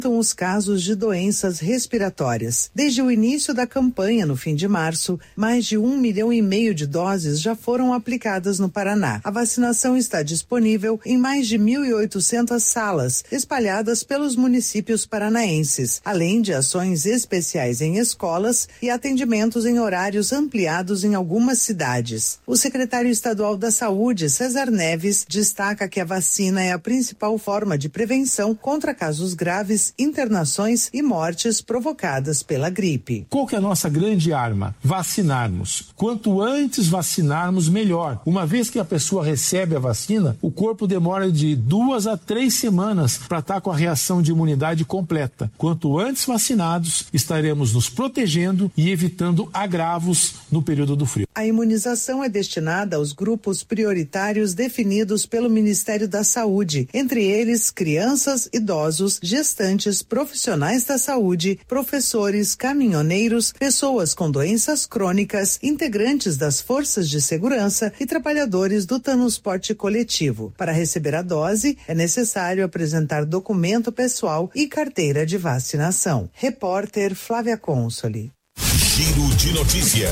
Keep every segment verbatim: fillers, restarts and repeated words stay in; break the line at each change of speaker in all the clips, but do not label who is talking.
os casos de doenças respiratórias. Desde o início da campanha, no fim de março, mais de um milhão e meio de doses já foram aplicadas no Paraná. A vacinação está disponível em mais de mil e oitocentas salas, espalhadas pelos municípios paranaenses, além de ações especiais em escolas e atendimentos em horários ampliados em algumas cidades. O secretário estadual da Saúde, César Neves, destaca que a vacina é a principal forma de prevenção contra casos graves, internações e mortes provocadas pela gripe.
Qual que é a nossa grande arma? Vacinarmos. Quanto antes vacinarmos, melhor. Uma vez que a pessoa recebe a vacina, o corpo demora de duas a três semanas para estar com a reação de imunidade completa. Quanto antes vacinados, estaremos nos protegendo e evitando agravos no período do frio.
A imunização é destinada aos grupos prioritários definidos pelo Ministério da Saúde, entre eles crianças, idosos, gestantes, profissionais da saúde, professores, caminhoneiros, pessoas com doenças crônicas, integrantes das forças de segurança e trabalhadores do transporte coletivo. Para receber a dose, é necessário apresentar documento pessoal e carteira de vacinação. Repórter Flávia Consoli.
Giro de notícia.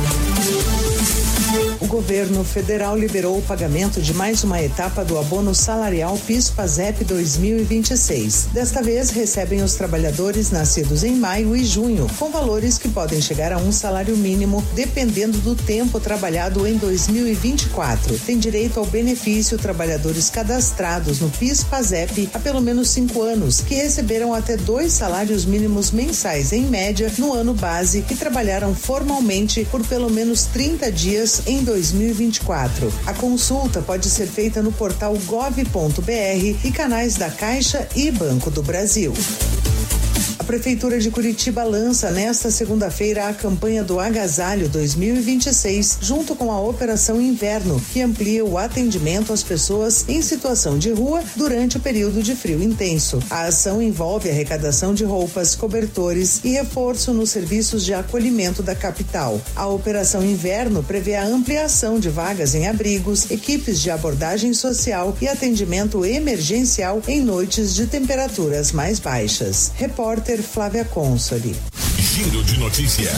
O governo federal liberou o pagamento de mais uma etapa do abono salarial PIS/PASEP dois mil e vinte e seis. Desta vez, recebem os trabalhadores nascidos em maio e junho, com valores que podem chegar a um salário mínimo, dependendo do tempo trabalhado em dois mil e vinte e quatro. Tem direito ao benefício trabalhadores cadastrados no PIS/PASEP há pelo menos cinco anos, que receberam até dois salários mínimos mensais, em média, no ano base, e trabalharam formalmente por pelo menos trinta dias em dois mil e vinte e quatro. A consulta pode ser feita no portal gov ponto br e canais da Caixa e Banco do Brasil. A Prefeitura de Curitiba lança nesta segunda-feira a campanha do Agasalho dois mil e vinte e seis, junto com a Operação Inverno, que amplia o atendimento às pessoas em situação de rua durante o período de frio intenso. A ação envolve arrecadação de roupas, cobertores e reforço nos serviços de acolhimento da capital. A Operação Inverno prevê a ampliação de vagas em abrigos, equipes de abordagem social e atendimento emergencial em noites de temperaturas mais baixas. Repórter Flávia Consoli.
Giro de notícia.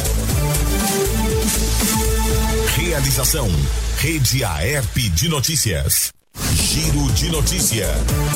Realização: Rede Aerp de Notícias. Giro de notícia.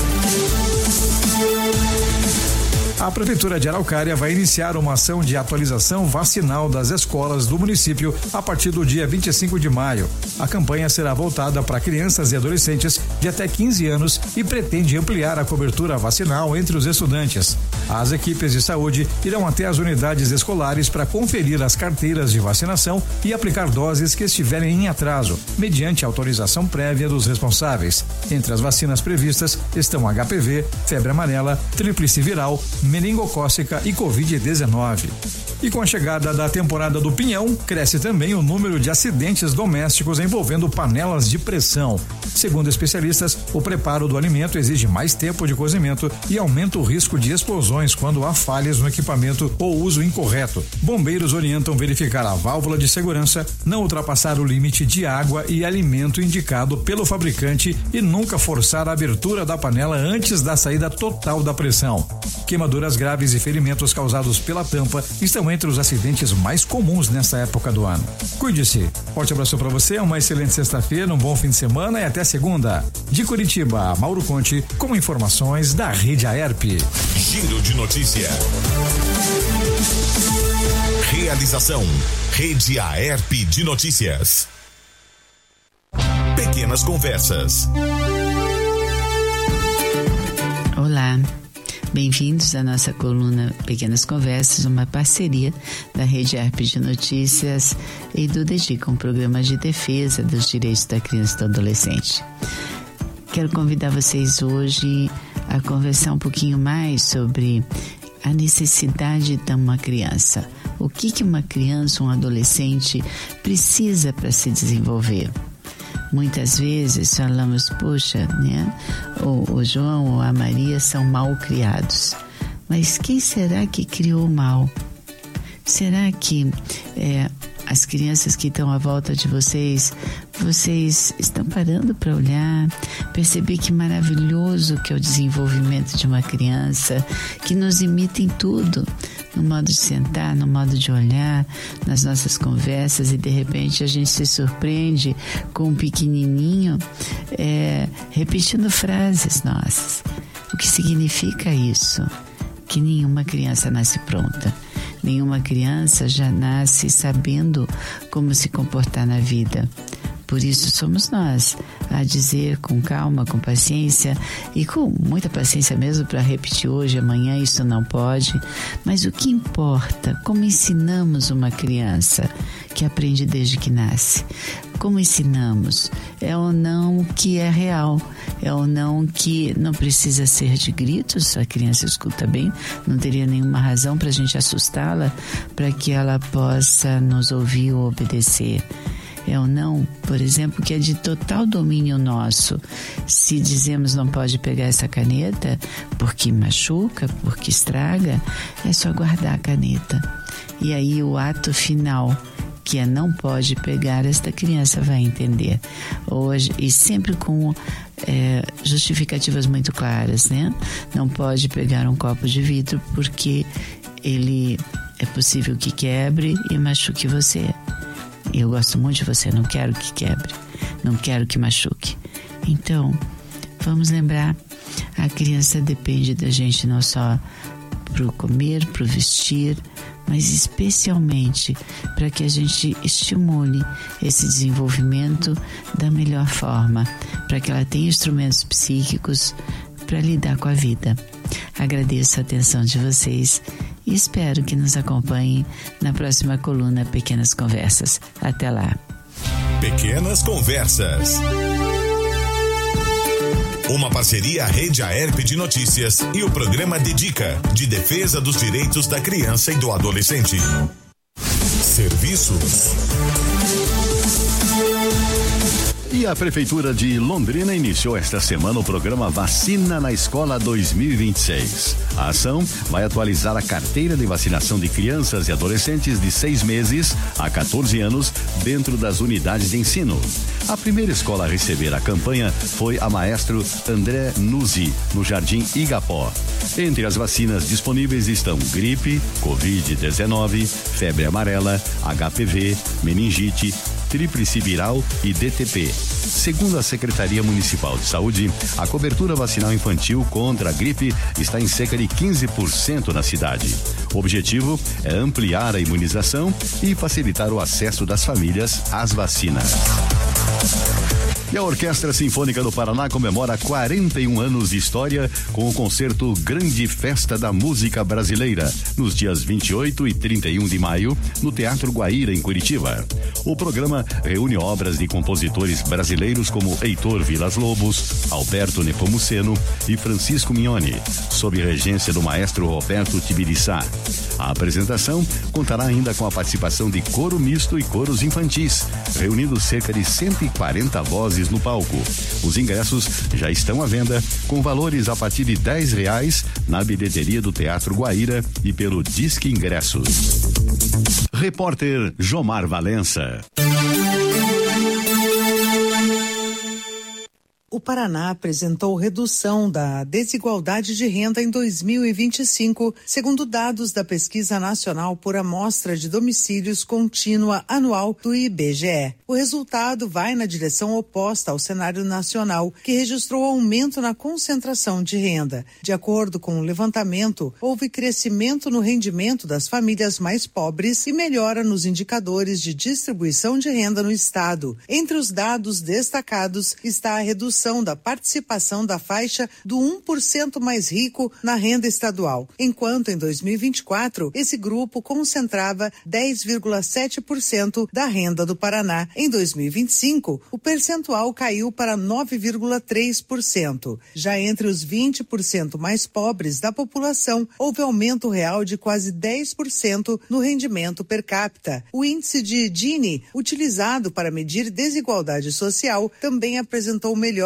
A Prefeitura de Araucária vai iniciar uma ação de atualização vacinal das escolas do município a partir do dia vinte e cinco de maio. A campanha será voltada para crianças e adolescentes de até quinze anos e pretende ampliar a cobertura vacinal entre os estudantes. As equipes de saúde irão até as unidades escolares para conferir as carteiras de vacinação e aplicar doses que estiverem em atraso, mediante autorização prévia dos responsáveis. Entre as vacinas previstas estão H P V, febre amarela, tríplice viral, meningocócica e covid dezenove. E com a chegada da temporada do pinhão, cresce também o número de acidentes domésticos envolvendo panelas de pressão. Segundo especialistas, o preparo do alimento exige mais tempo de cozimento e aumenta o risco de explosões quando há falhas no equipamento ou uso incorreto. Bombeiros orientam verificar a válvula de segurança, não ultrapassar o limite de água e alimento indicado pelo fabricante e nunca forçar a abertura da panela antes da saída total da pressão. Queimaduras graves e ferimentos causados pela tampa estão entre os acidentes mais comuns nessa época do ano. Cuide-se. Forte abraço para você, uma excelente sexta-feira, um bom fim de semana e até segunda. De Curitiba, Mauro Conte, com informações da Rede Aerp.
Giro de notícia. Realização: Rede Aerp de Notícias. Pequenas Conversas.
Olá. Bem-vindos à nossa coluna Pequenas Conversas, uma parceria da Rede Aerp de Notícias e do DEGICA, um programa de defesa dos direitos da criança e do adolescente. Quero convidar vocês hoje a conversar um pouquinho mais sobre a necessidade de uma criança. O que que uma criança, um adolescente precisa para se desenvolver? Muitas vezes falamos, poxa, né? O, o João ou a Maria são mal criados. Mas quem será que criou mal? Será que é, as crianças que estão à volta de vocês vocês estão parando para olhar, perceber que maravilhoso que é o desenvolvimento de uma criança, que nos imita em tudo, no modo de sentar, no modo de olhar, nas nossas conversas, e de repente a gente se surpreende com um pequenininho é, repetindo frases nossas. O que significa isso? Que nenhuma criança nasce pronta. Nenhuma criança já nasce sabendo como se comportar na vida. Por isso somos nós a dizer com calma, com paciência e com muita paciência mesmo para repetir hoje, amanhã, isso não pode. Mas o que importa, como ensinamos uma criança que aprende desde que nasce? Como ensinamos? É ou não que é real, é ou não que não precisa ser de gritos, a criança escuta bem, não teria nenhuma razão para a gente assustá-la, para que ela possa nos ouvir ou obedecer. É ou não, por exemplo, que é de total domínio nosso. Se dizemos não pode pegar essa caneta porque machuca, porque estraga, é só guardar a caneta. E aí o ato final, que é não pode pegar, esta criança vai entender. Hoje, e sempre com é, justificativas muito claras, né? Não pode pegar um copo de vidro porque ele é possível que quebre e machuque você. Eu gosto muito de você, não quero que quebre, não quero que machuque. Então, vamos lembrar, a criança depende da gente não só para o comer, para o vestir, mas especialmente para que a gente estimule esse desenvolvimento da melhor forma, para que ela tenha instrumentos psíquicos para lidar com a vida. Agradeço a atenção de vocês e espero que nos acompanhem na próxima coluna Pequenas Conversas. Até lá.
Pequenas Conversas. Uma parceria Rede Aerp de Notícias e o programa Dedica, de defesa dos direitos da criança e do adolescente. Serviços.
E a Prefeitura de Londrina iniciou esta semana o programa Vacina na Escola dois mil e vinte e seis. A ação vai atualizar a carteira de vacinação de crianças e adolescentes de seis meses a quatorze anos dentro das unidades de ensino. A primeira escola a receber a campanha foi a Maestro André Nuzzi, no Jardim Igapó. Entre as vacinas disponíveis estão gripe, covid dezenove, febre amarela, H P V, meningite, tríplice viral e D T P. Segundo a Secretaria Municipal de Saúde, a cobertura vacinal infantil contra a gripe está em cerca de quinze por cento na cidade. O objetivo é ampliar a imunização e facilitar o acesso das famílias às vacinas. E a Orquestra Sinfônica do Paraná comemora quarenta e um anos de história com o concerto Grande Festa da Música Brasileira, nos dias vinte e oito e trinta e um de maio, no Teatro Guaíra, em Curitiba. O programa reúne obras de compositores brasileiros como Heitor Vilas-Lobos, Alberto Nepomuceno e Francisco Mignoni, sob regência do maestro Roberto Tibiriçá. A apresentação contará ainda com a participação de coro misto e coros infantis, reunindo cerca de cento e quarenta vozes no palco. Os ingressos já estão à venda com valores a partir de dez reais na bilheteria do Teatro Guaíra e pelo Disque Ingressos. Repórter Jomar Valença.
O Paraná apresentou redução da desigualdade de renda em dois mil e vinte e cinco, segundo dados da Pesquisa Nacional por Amostra de Domicílios Contínua Anual do I B G E. O resultado vai na direção oposta ao cenário nacional, que registrou aumento na concentração de renda. De acordo com o levantamento, houve crescimento no rendimento das famílias mais pobres e melhora nos indicadores de distribuição de renda no estado. Entre os dados destacados está a redução da participação da faixa do um por cento mais rico na renda estadual, enquanto em dois mil e vinte e quatro esse grupo concentrava dez vírgula sete por cento da renda do Paraná. Em dois mil e vinte e cinco, o percentual caiu para nove vírgula três por cento. Já entre os vinte por cento mais pobres da população, houve aumento real de quase dez por cento no rendimento per capita. O índice de Gini, utilizado para medir desigualdade social, também apresentou melhora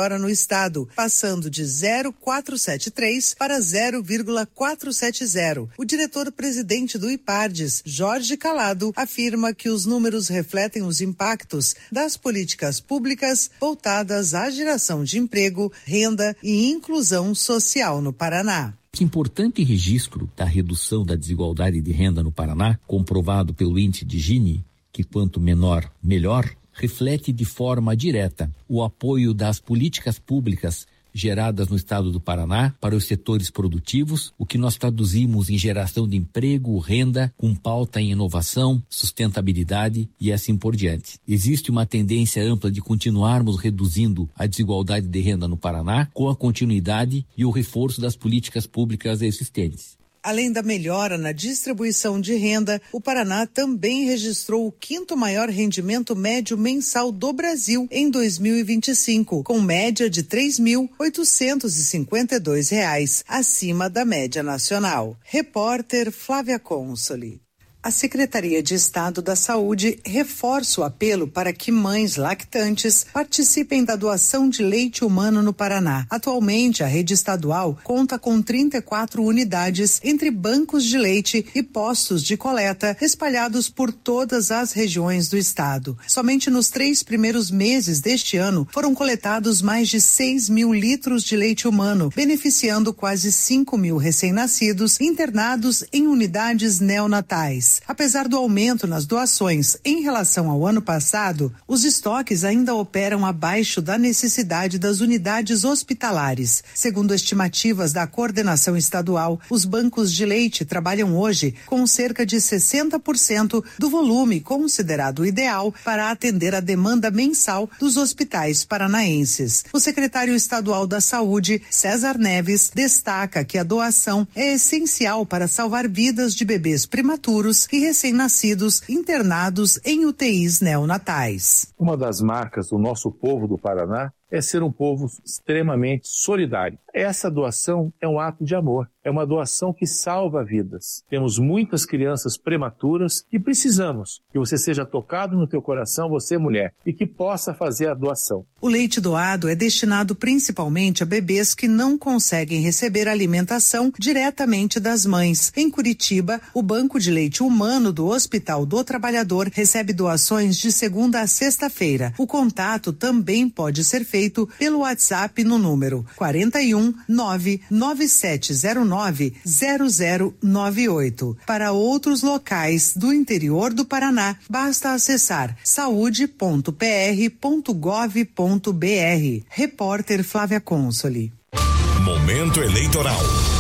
melhora no estado, passando de zero vírgula quatrocentos e setenta e três para zero vírgula quatrocentos e setenta. O diretor-presidente do IPARDES, Jorge Calado, afirma que os números refletem os impactos das políticas públicas voltadas à geração de emprego, renda e inclusão social no Paraná.
Importante registro da redução da desigualdade de renda no Paraná, comprovado pelo índice de Gini, que quanto menor, melhor, reflete de forma direta o apoio das políticas públicas geradas no estado do Paraná para os setores produtivos, o que nós traduzimos em geração de emprego, renda, com pauta em inovação, sustentabilidade e assim por diante. Existe uma tendência ampla de continuarmos reduzindo a desigualdade de renda no Paraná com a continuidade e o reforço das políticas públicas existentes.
Além da melhora na distribuição de renda, o Paraná também registrou o quinto maior rendimento médio mensal do Brasil em dois mil e vinte e cinco, com média de três mil oitocentos e cinquenta e dois reais, acima da média nacional. Repórter Flávia Consoli. A Secretaria de Estado da Saúde reforça o apelo para que mães lactantes participem da doação de leite humano no Paraná. Atualmente, a rede estadual conta com trinta e quatro unidades entre bancos de leite e postos de coleta espalhados por todas as regiões do estado. Somente nos três primeiros meses deste ano foram coletados mais de seis mil litros de leite humano, beneficiando quase cinco mil recém-nascidos internados em unidades neonatais. Apesar do aumento nas doações em relação ao ano passado, os estoques ainda operam abaixo da necessidade das unidades hospitalares. Segundo estimativas da coordenação estadual, os bancos de leite trabalham hoje com cerca de sessenta por cento do volume considerado ideal para atender a demanda mensal dos hospitais paranaenses. O secretário estadual da Saúde, César Neves, destaca que a doação é essencial para salvar vidas de bebês prematuros e recém-nascidos internados em U T Is neonatais.
Uma das marcas do nosso povo do Paraná é ser um povo extremamente solidário. Essa doação é um ato de amor, é uma doação que salva vidas. Temos muitas crianças prematuras e precisamos que você seja tocado no teu coração, você mulher, e que possa fazer a doação.
O leite doado é destinado principalmente a bebês que não conseguem receber alimentação diretamente das mães. Em Curitiba, o Banco de Leite Humano do Hospital do Trabalhador recebe doações de segunda a sexta-feira. O contato também pode ser feito pelo WhatsApp no número quarenta e um, nove nove sete zero nove, zero zero nove oito. Para outros locais do interior do Paraná, basta acessar saúde ponto p r ponto gov ponto b r. Repórter Flávia Consoli.
Momento eleitoral.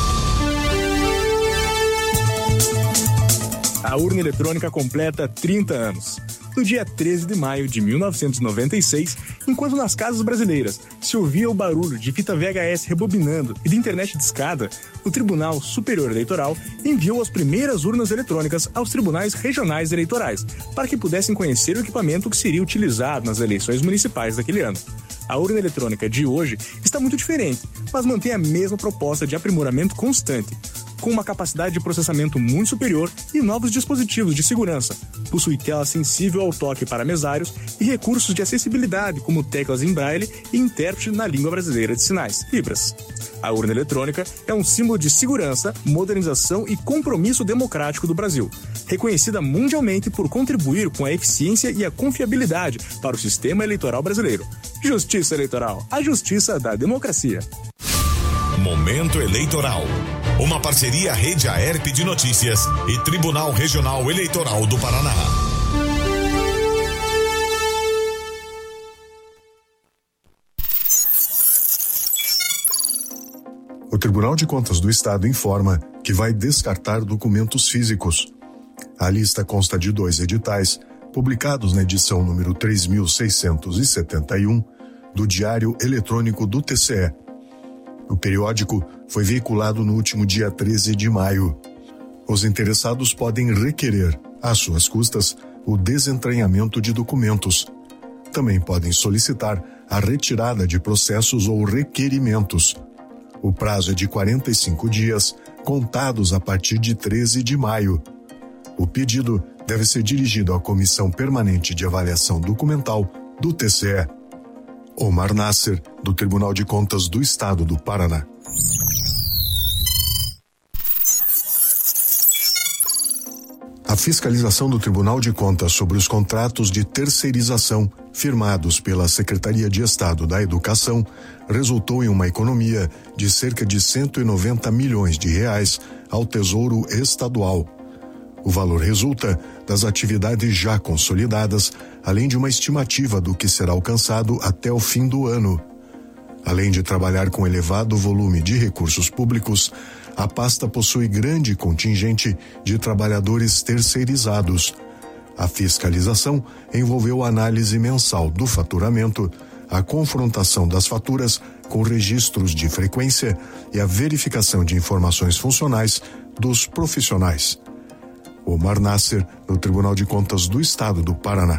A urna eletrônica completa trinta anos. No dia treze de maio de mil novecentos e noventa e seis, enquanto nas casas brasileiras se ouvia o barulho de fita V H S rebobinando e de internet discada, o Tribunal Superior Eleitoral enviou as primeiras urnas eletrônicas aos tribunais regionais eleitorais, para que pudessem conhecer o equipamento que seria utilizado nas eleições municipais daquele ano. A urna eletrônica de hoje está muito diferente, mas mantém a mesma proposta de aprimoramento constante, com uma capacidade de processamento muito superior e novos dispositivos de segurança. Possui tela sensível ao toque para mesários e recursos de acessibilidade, como teclas em braille e intérprete na língua brasileira de sinais, Libras. A urna eletrônica é um símbolo de segurança, modernização e compromisso democrático do Brasil, reconhecida mundialmente por contribuir com a eficiência e a confiabilidade para o sistema eleitoral brasileiro. Justiça Eleitoral, a justiça da democracia.
Momento eleitoral. Uma parceria Rede Aerp de Notícias e Tribunal Regional Eleitoral do Paraná.
O Tribunal de Contas do Estado informa que vai descartar documentos físicos. A lista consta de dois editais, publicados na edição número três mil seiscentos e setenta e um do Diário Eletrônico do T C E. O periódico foi veiculado no último dia treze de maio. Os interessados podem requerer, às suas custas, o desentranhamento de documentos. Também podem solicitar a retirada de processos ou requerimentos. O prazo é de quarenta e cinco dias, contados a partir de treze de maio. O pedido deve ser dirigido à Comissão Permanente de Avaliação Documental do T C E. Omar Nasser, do Tribunal de Contas do Estado do Paraná. A fiscalização do Tribunal de Contas sobre os contratos de terceirização firmados pela Secretaria de Estado da Educação resultou em uma economia de cerca de cento e noventa milhões de reais ao Tesouro Estadual. O valor resulta das atividades já consolidadas, além de uma estimativa do que será alcançado até o fim do ano. Além de trabalhar com elevado volume de recursos públicos, a pasta possui grande contingente de trabalhadores terceirizados. A fiscalização envolveu a análise mensal do faturamento, a confrontação das faturas com registros de frequência e a verificação de informações funcionais dos profissionais. Omar Nasser, no Tribunal de Contas do Estado do Paraná.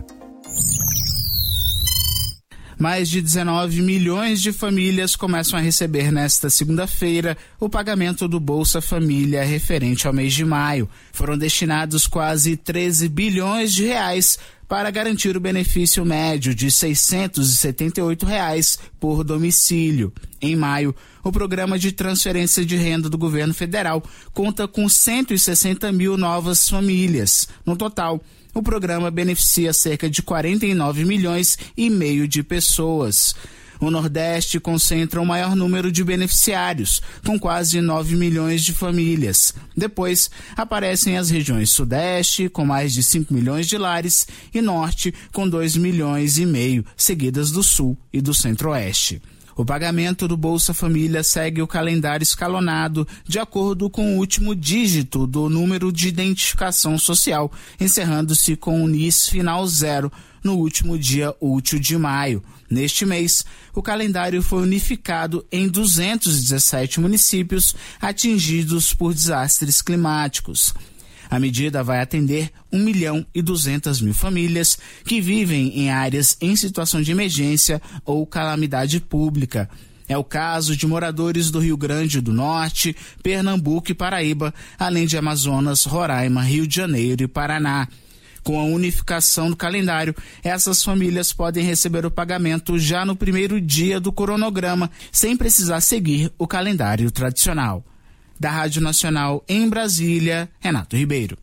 Mais de dezenove milhões de famílias começam a receber nesta segunda-feira o pagamento do Bolsa Família referente ao mês de maio. Foram destinados quase treze bilhões de reais para garantir o benefício médio de seiscentos e setenta e oito reais por domicílio. Em maio, o programa de transferência de renda do governo federal conta com cento e sessenta mil novas famílias. No total, o programa beneficia cerca de quarenta e nove milhões e meio de pessoas. O Nordeste concentra o maior número de beneficiários, com quase nove milhões de famílias. Depois, aparecem as regiões Sudeste, com mais de cinco milhões de lares, e Norte, com dois milhões e meio, seguidas do Sul e do Centro-Oeste. O pagamento do Bolsa Família segue o calendário escalonado de acordo com o último dígito do número de identificação social, encerrando-se com o N I S final zero no último dia útil de maio. Neste mês, o calendário foi unificado em duzentos e dezessete municípios atingidos por desastres climáticos. A medida vai atender um milhão e duzentas mil famílias que vivem em áreas em situação de emergência ou calamidade pública. É o caso de moradores do Rio Grande do Norte, Pernambuco e Paraíba, além de Amazonas, Roraima, Rio de Janeiro e Paraná. Com a unificação do calendário, essas famílias podem receber o pagamento já no primeiro dia do cronograma, sem precisar seguir o calendário tradicional. Da Rádio Nacional em Brasília, Renato Ribeiro.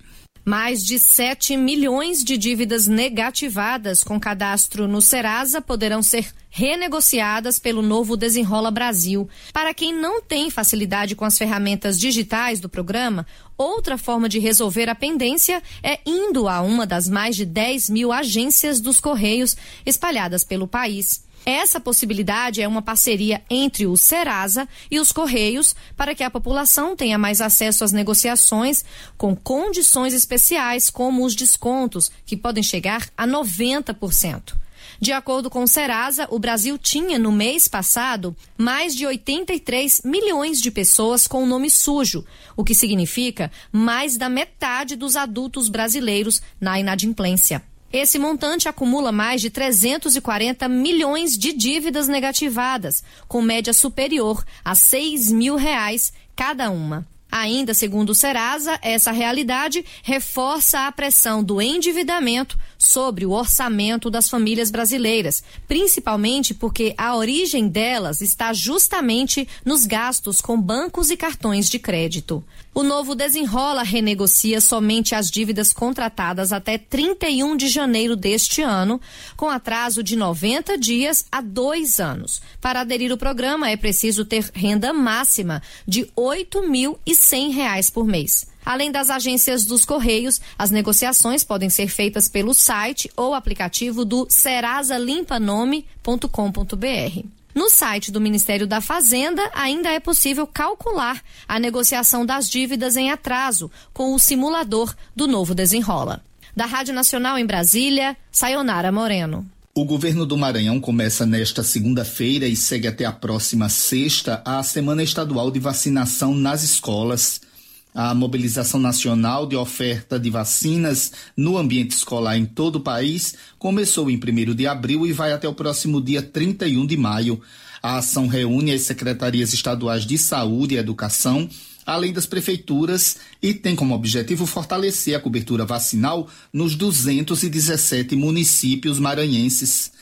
Mais de sete milhões de dívidas negativadas com cadastro no Serasa poderão ser renegociadas pelo novo Desenrola Brasil. Para quem não tem facilidade com as ferramentas digitais do programa, outra forma de resolver a pendência é indo a uma das mais de dez mil agências dos Correios espalhadas pelo país. Essa possibilidade é uma parceria entre o Serasa e os Correios para que a população tenha mais acesso às negociações com condições especiais, como os descontos, que podem chegar a noventa por cento. De acordo com o Serasa, o Brasil tinha, no mês passado, mais de oitenta e três milhões de pessoas com nome sujo, o que significa mais da metade dos adultos brasileiros na inadimplência. Esse montante acumula mais de trezentos e quarenta milhões de dívidas negativadas, com média superior a seis mil reais cada uma. Ainda segundo o Serasa, essa realidade reforça a pressão do endividamento sobre o orçamento das famílias brasileiras, principalmente porque a origem delas está justamente nos gastos com bancos e cartões de crédito. O novo Desenrola renegocia somente as dívidas contratadas até trinta e um de janeiro deste ano, com atraso de noventa dias a dois anos. Para aderir ao programa é preciso ter renda máxima de oito mil e cem reais por mês. Além das agências dos Correios, as negociações podem ser feitas pelo site ou aplicativo do serasa limpa nome ponto com ponto b r. No site do Ministério da Fazenda, ainda é possível calcular a negociação das dívidas em atraso com o simulador do novo Desenrola. Da Rádio Nacional em Brasília, Sayonara Moreno.
O governo do Maranhão começa nesta segunda-feira e segue até a próxima sexta a Semana Estadual de Vacinação nas escolas. A mobilização nacional de oferta de vacinas no ambiente escolar em todo o país começou em primeiro de abril e vai até o próximo dia trinta e um de maio. A ação reúne as secretarias estaduais de saúde e educação, além das prefeituras, e tem como objetivo fortalecer a cobertura vacinal nos duzentos e dezessete municípios maranhenses.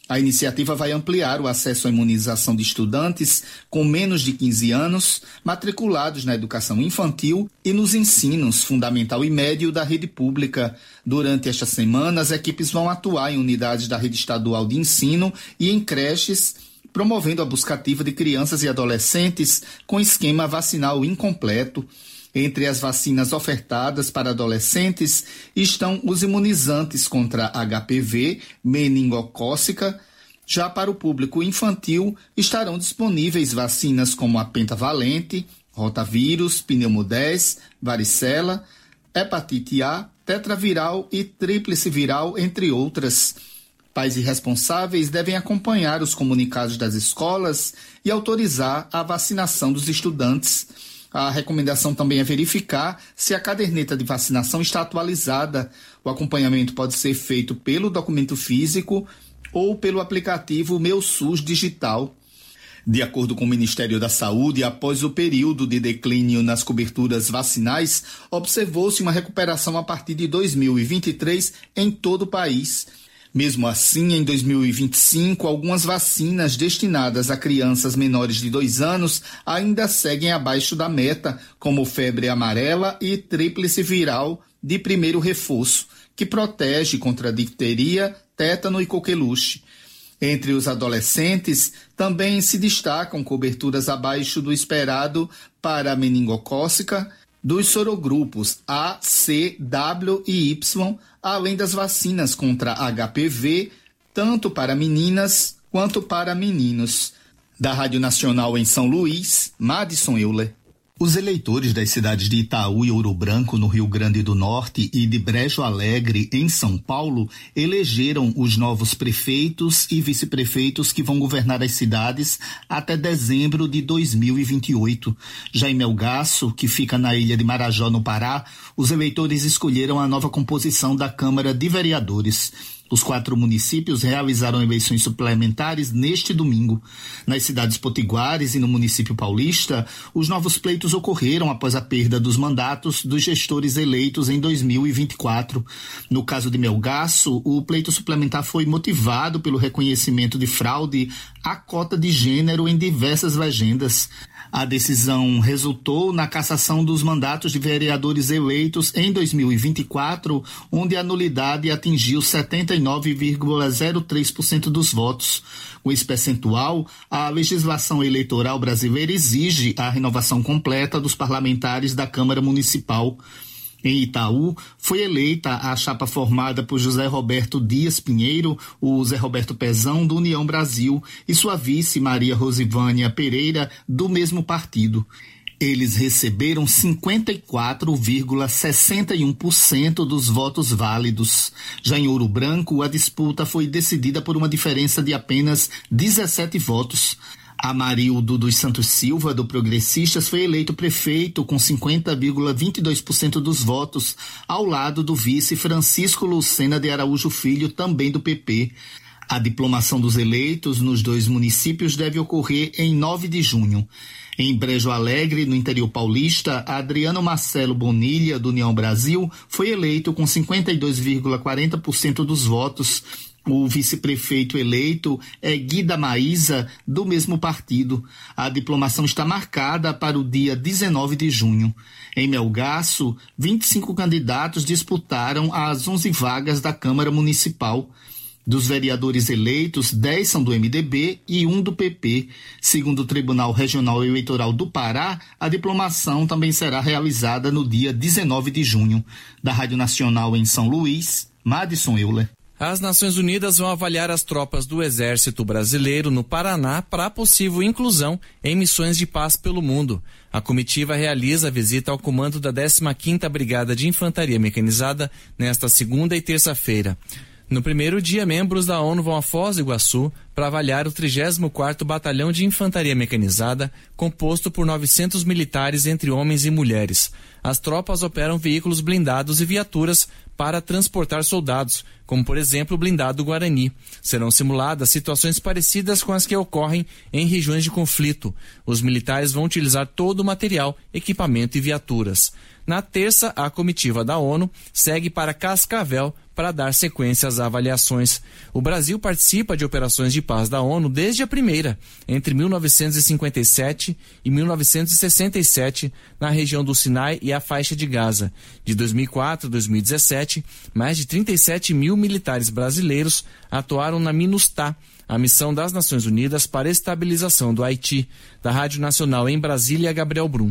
A iniciativa vai ampliar o acesso à imunização de estudantes com menos de quinze anos, matriculados na educação infantil e nos ensinos fundamental e médio da rede pública. Durante esta semana, as equipes vão atuar em unidades da rede estadual de ensino e em creches, promovendo a busca ativa de crianças e adolescentes com esquema vacinal incompleto. Entre as vacinas ofertadas para adolescentes estão os imunizantes contra H P V, meningocócica. Já para o público infantil estarão disponíveis vacinas como a pentavalente, rotavírus, pneumodez, varicela, hepatite A, tetraviral e tríplice viral, entre outras. Pais e responsáveis devem acompanhar os comunicados das escolas e autorizar a vacinação dos estudantes. A recomendação também é verificar se a caderneta de vacinação está atualizada. O acompanhamento pode ser feito pelo documento físico ou pelo aplicativo Meu SUS Digital. De acordo com o Ministério da Saúde, após o período de declínio nas coberturas vacinais, observou-se uma recuperação a partir de dois mil e vinte e três em todo o país. Mesmo assim, em dois mil e vinte e cinco, algumas vacinas destinadas a crianças menores de dois anos ainda seguem abaixo da meta, como febre amarela e tríplice viral de primeiro reforço, que protege contra difteria, tétano e coqueluche. Entre os adolescentes, também se destacam coberturas abaixo do esperado para a meningocócica, dos sorogrupos A, C, W e Y, além das vacinas contra H P V, tanto para meninas quanto para meninos. Da Rádio Nacional em São Luís, Madison Euler. Os eleitores das cidades de Itaú e Ouro Branco, no Rio Grande do Norte, e de Brejo Alegre, em São Paulo, elegeram os novos prefeitos e vice-prefeitos que vão governar as cidades até dezembro de dois mil e vinte e oito. Já em Melgaço, que fica na ilha de Marajó, no Pará, os eleitores escolheram a nova composição da Câmara de Vereadores. Os quatro municípios realizaram eleições suplementares neste domingo. Nas cidades potiguares e no município paulista, os novos pleitos ocorreram após a perda dos mandatos dos gestores eleitos em dois mil e vinte e quatro. No caso de Melgaço, o pleito suplementar foi motivado pelo reconhecimento de fraude à cota de gênero em diversas legendas. A decisão resultou na cassação dos mandatos de vereadores eleitos em dois mil e vinte e quatro, onde a nulidade atingiu setenta e nove vírgula zero três por cento dos votos. Com esse percentual, a legislação eleitoral brasileira exige a renovação completa dos parlamentares da Câmara Municipal. Em Itaú, foi eleita a chapa formada por José Roberto Dias Pinheiro, o Zé Roberto Pezão, do União Brasil, e sua vice, Maria Rosivânia Pereira, do mesmo partido. Eles receberam cinquenta e quatro vírgula sessenta e um por cento dos votos válidos. Já em Ouro Branco, a disputa foi decidida por uma diferença de apenas dezessete votos. Amarildo dos Santos Silva, do Progressistas, foi eleito prefeito com cinquenta vírgula vinte e dois por cento dos votos, ao lado do vice Francisco Lucena de Araújo Filho, também do P P. A diplomação dos eleitos nos dois municípios deve ocorrer em nove de junho. Em Brejo Alegre, no interior paulista, Adriano Marcelo Bonilha, do União Brasil, foi eleito com cinquenta e dois vírgula quarenta por cento dos votos. O vice-prefeito eleito é Guida Maísa, do mesmo partido. A diplomação está marcada para o dia dezenove de junho. Em Melgaço, vinte e cinco candidatos disputaram as onze vagas da Câmara Municipal. Dos vereadores eleitos, dez são do M D B e um do P P. Segundo o Tribunal Regional Eleitoral do Pará, a diplomação também será realizada no dia dezenove de junho. Da Rádio Nacional em São Luís, Madison Euler.
As Nações Unidas vão avaliar as tropas do Exército Brasileiro no Paraná para possível inclusão em missões de paz pelo mundo. A comitiva realiza a visita ao comando da décima quinta Brigada de Infantaria Mecanizada nesta segunda e terça-feira. No primeiro dia, membros da ONU vão a Foz do Iguaçu para avaliar o trigésimo quarto Batalhão de Infantaria Mecanizada, composto por novecentos militares entre homens e mulheres. As tropas operam veículos blindados e viaturas para transportar soldados, como por exemplo o blindado Guarani. Serão simuladas situações parecidas com as que ocorrem em regiões de conflito. Os militares vão utilizar todo o material, equipamento e viaturas. Na terça, a comitiva da ONU segue para Cascavel para dar sequência às avaliações. O Brasil participa de operações de paz da ONU desde a primeira, entre mil novecentos e cinquenta e sete e mil novecentos e sessenta e sete, na região do Sinai e a faixa de Gaza. De dois mil e quatro a dois mil e dezessete, mais de trinta e sete mil militares brasileiros atuaram na MINUSTAH, a missão das Nações Unidas para a estabilização do Haiti. Da Rádio Nacional em Brasília, Gabriel Brum.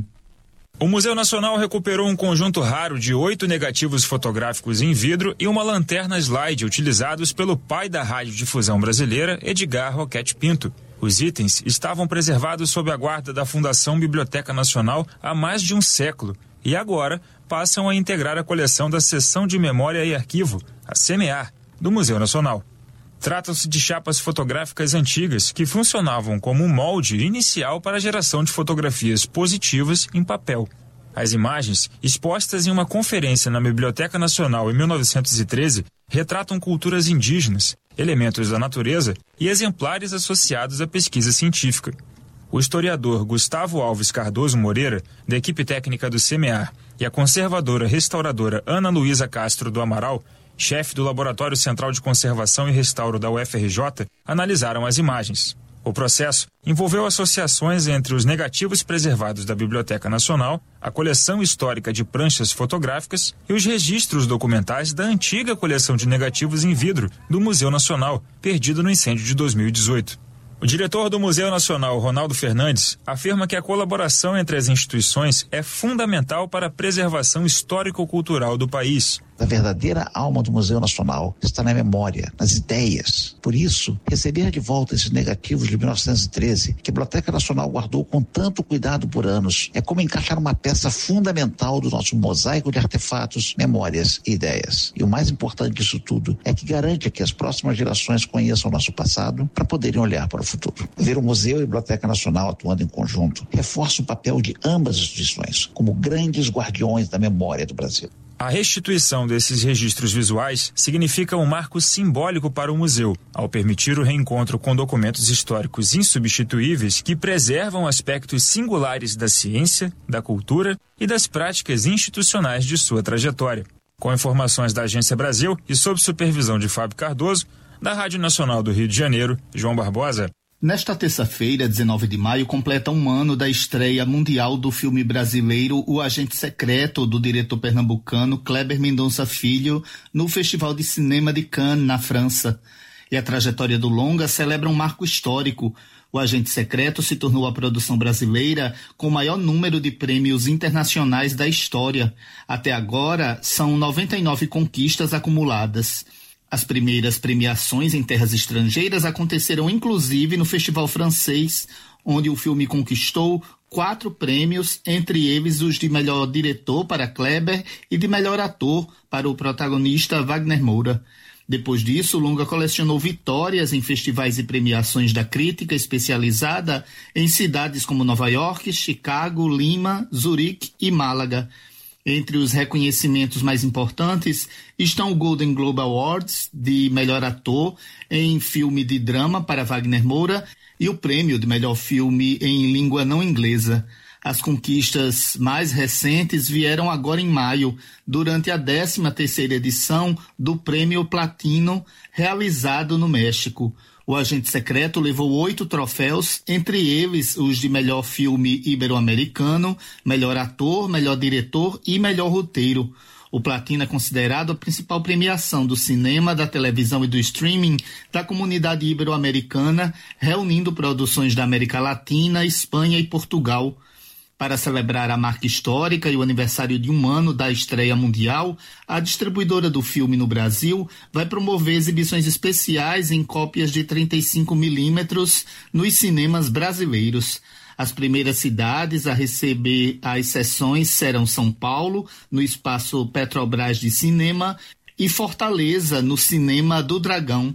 O Museu Nacional recuperou um conjunto raro de oito negativos fotográficos em vidro e uma lanterna slide utilizados pelo pai da radiodifusão brasileira, Edgar Roquete Pinto. Os itens estavam preservados sob a guarda da Fundação Biblioteca Nacional há mais de um século e agora passam a integrar a coleção da Seção de Memória e Arquivo, a SEMEAR, do Museu Nacional. Tratam-se de chapas fotográficas antigas que funcionavam como um molde inicial para a geração de fotografias positivas em papel. As imagens, expostas em uma conferência na Biblioteca Nacional em mil novecentos e treze, retratam culturas indígenas, elementos da natureza e exemplares associados à pesquisa científica. O historiador Gustavo Alves Cardoso Moreira, da equipe técnica do SEMEAR, e a conservadora restauradora Ana Luísa Castro do Amaral, chefe do Laboratório Central de Conservação e Restauro da U F R J, analisaram as imagens. O processo envolveu associações entre os negativos preservados da Biblioteca Nacional, a coleção histórica de pranchas fotográficas e os registros documentais da antiga coleção de negativos em vidro do Museu Nacional, perdido no incêndio de dois mil e dezoito. O diretor do Museu Nacional, Ronaldo Fernandes, afirma que a colaboração entre as instituições é fundamental para a preservação histórico-cultural do país.
A verdadeira alma do Museu Nacional está na memória, nas ideias. Por isso, receber de volta esses negativos de mil novecentos e treze, que a Biblioteca Nacional guardou com tanto cuidado por anos, é como encaixar uma peça fundamental do nosso mosaico de artefatos, memórias e ideias. E o mais importante disso tudo é que garante que as próximas gerações conheçam o nosso passado para poderem olhar para o futuro. Ver o Museu e a Biblioteca Nacional atuando em conjunto reforça o papel de ambas as instituições como grandes guardiões da memória do Brasil.
A restituição desses registros visuais significa um marco simbólico para o museu, ao permitir o reencontro com documentos históricos insubstituíveis que preservam aspectos singulares da ciência, da cultura e das práticas institucionais de sua trajetória. Com informações da Agência Brasil e sob supervisão de Fábio Cardoso, da Rádio Nacional do Rio de Janeiro, João Barbosa.
Nesta terça-feira, dezenove de maio, completa um ano da estreia mundial do filme brasileiro O Agente Secreto, do diretor pernambucano Kleber Mendonça Filho, no Festival de Cinema de Cannes, na França. E a trajetória do longa celebra um marco histórico. O Agente Secreto se tornou a produção brasileira com o maior número de prêmios internacionais da história. Até agora, são noventa e nove conquistas acumuladas. As primeiras premiações em terras estrangeiras aconteceram inclusive no Festival Francês, onde o filme conquistou quatro prêmios, entre eles os de melhor diretor para Kleber e de melhor ator para o protagonista Wagner Moura. Depois disso, o longa colecionou vitórias em festivais e premiações da crítica especializada em cidades como Nova York, Chicago, Lima, Zurique e Málaga. Entre os reconhecimentos mais importantes estão o Golden Globe Awards de melhor ator em filme de drama para Wagner Moura e o prêmio de melhor filme em língua não inglesa. As conquistas mais recentes vieram agora em maio, durante a décima terceira edição do Prêmio Platino, realizado no México. O Agente Secreto levou oito troféus, entre eles os de melhor filme ibero-americano, melhor ator, melhor diretor e melhor roteiro. O Platino é considerado a principal premiação do cinema, da televisão e do streaming da comunidade ibero-americana, reunindo produções da América Latina, Espanha e Portugal. Para celebrar a marca histórica e o aniversário de um ano da estreia mundial, a distribuidora do filme no Brasil vai promover exibições especiais em cópias de trinta e cinco milímetros nos cinemas brasileiros. As primeiras cidades a receber as sessões serão São Paulo, no espaço Petrobras de Cinema, e Fortaleza, no Cinema do Dragão.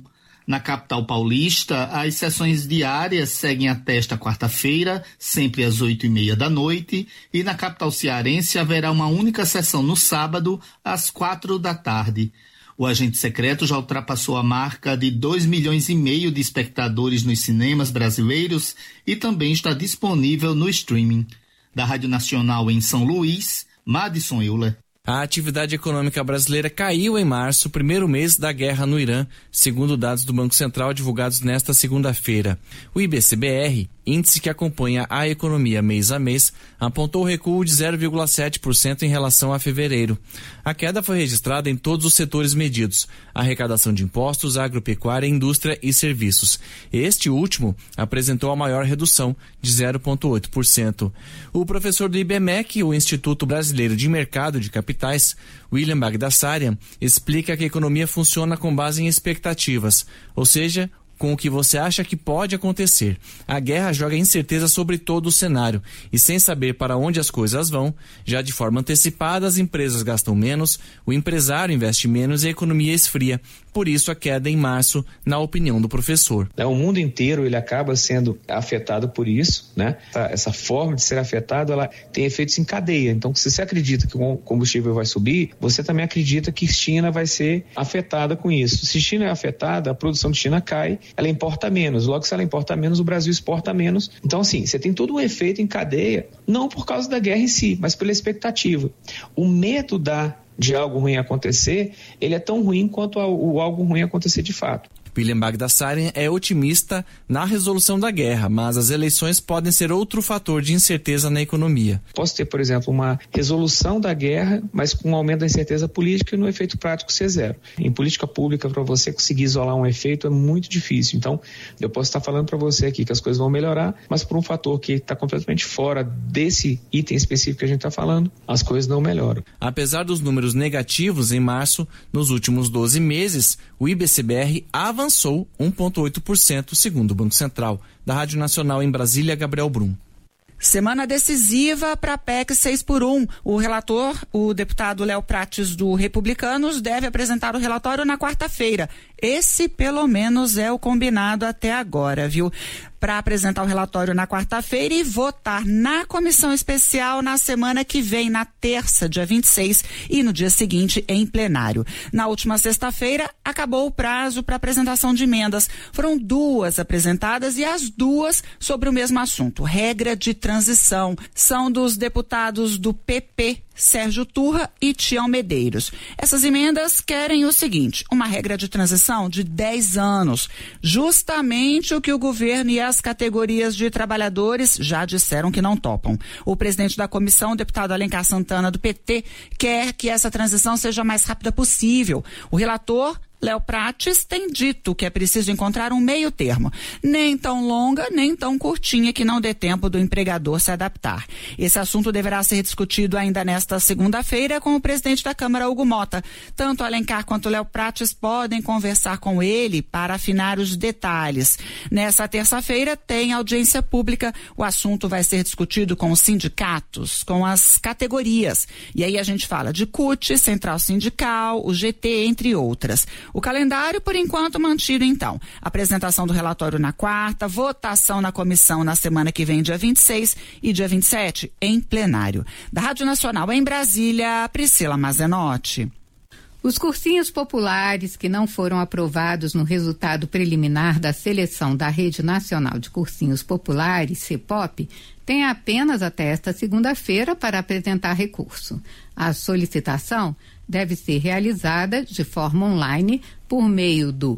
Na capital paulista, as sessões diárias seguem até esta quarta-feira, sempre às oito e meia da noite, e na capital cearense haverá uma única sessão no sábado, às quatro da tarde. O Agente Secreto já ultrapassou a marca de dois milhões e meio de espectadores nos cinemas brasileiros e também está disponível no streaming. Da Rádio Nacional em São Luís, Madison Euler.
A atividade econômica brasileira caiu em março, primeiro mês da guerra no Irã, segundo dados do Banco Central divulgados nesta segunda-feira. O I B C B R, índice que acompanha a economia mês a mês, apontou recuo de zero vírgula sete por cento em relação a fevereiro. A queda foi registrada em todos os setores medidos: arrecadação de impostos, agropecuária, indústria e serviços. Este último apresentou a maior redução, de zero vírgula oito por cento. O professor do I B M E C, o Instituto Brasileiro de Mercado de Capitais, William Bagdasarian, explica que a economia funciona com base em expectativas, ou seja, com o que você acha que pode acontecer. A guerra joga incerteza sobre todo o cenário e, sem saber para onde as coisas vão, já de forma antecipada as empresas gastam menos, o empresário investe menos e a economia esfria. Por isso a queda em março, na opinião do professor.
O mundo inteiro ele acaba sendo afetado por isso, né? Essa forma de ser afetado, ela tem efeitos em cadeia. Então, se você acredita que o combustível vai subir, você também acredita que China vai ser afetada com isso. Se China é afetada, a produção de China cai, ela importa menos. Logo, se ela importa menos, o Brasil exporta menos. Então, assim, você tem todo um efeito em cadeia, não por causa da guerra em si, mas pela expectativa. O medo da, de algo ruim acontecer, ele é tão ruim quanto o algo ruim acontecer de fato.
William Bagdasarian é otimista na resolução da guerra, mas as eleições podem ser outro fator de incerteza na economia.
Posso ter, por exemplo, uma resolução da guerra, mas com um aumento da incerteza política e no efeito prático ser zero. Em política pública, para você conseguir isolar um efeito é muito difícil. Então, eu posso estar falando para você aqui que as coisas vão melhorar, mas por um fator que está completamente fora desse item específico que a gente está falando, as coisas não melhoram.
Apesar dos números negativos em março, nos últimos doze meses, o I B C B R avançou avançou um vírgula oito por cento, segundo o Banco Central. Da Rádio Nacional em Brasília, Gabriel Brum.
Semana decisiva para a P E C seis por um. O relator, o deputado Léo Prates do Republicanos, deve apresentar o relatório na quarta-feira. Esse, pelo menos, é o combinado até agora, viu? Para apresentar o relatório na quarta-feira e votar na comissão especial na semana que vem, na terça, dia vinte e seis, e no dia seguinte em plenário. Na última sexta-feira, acabou o prazo para apresentação de emendas. Foram duas apresentadas e as duas sobre o mesmo assunto, regra de transição. São dos deputados do P P, Sérgio Turra e Tião Medeiros. Essas emendas querem o seguinte: uma regra de transição de dez anos, justamente o que o governo e as categorias de trabalhadores já disseram que não topam. O presidente da comissão, o deputado Alencar Santana, do P T, quer que essa transição seja a mais rápida possível. O relator, Léo Prates, tem dito que é preciso encontrar um meio termo, nem tão longa, nem tão curtinha, que não dê tempo do empregador se adaptar. Esse assunto deverá ser discutido ainda nesta segunda-feira com o presidente da Câmara, Hugo Mota. Tanto Alencar quanto Léo Prates podem conversar com ele para afinar os detalhes. Nessa terça-feira tem audiência pública. O assunto vai ser discutido com os sindicatos, com as categorias. E aí a gente fala de C U T, Central Sindical, o G T, entre outras. O calendário, por enquanto, mantido, então. Apresentação do relatório na quarta, votação na comissão na semana que vem, dia vinte e seis, e dia vinte e sete, em plenário. Da Rádio Nacional em Brasília, Priscila Mazenotti.
Os cursinhos populares que não foram aprovados no resultado preliminar da seleção da Rede Nacional de Cursinhos Populares, CEPOP, têm apenas até esta segunda-feira para apresentar recurso. A solicitação deve ser realizada de forma online por meio do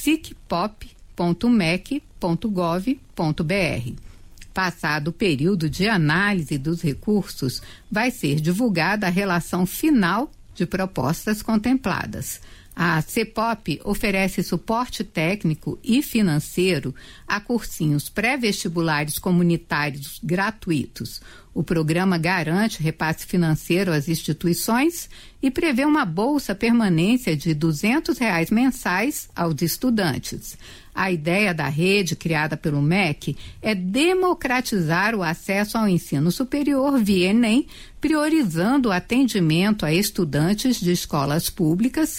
sicpop ponto mec ponto gov ponto br. Passado o período de análise dos recursos, vai ser divulgada a relação final de propostas contempladas. A CEPOP oferece suporte técnico e financeiro a cursinhos pré-vestibulares comunitários gratuitos. O programa garante repasse financeiro às instituições e prevê uma bolsa permanência de duzentos reais mensais aos estudantes. A ideia da rede, criada pelo M E C, é democratizar o acesso ao ensino superior via Enem, priorizando o atendimento a estudantes de escolas públicas, negros,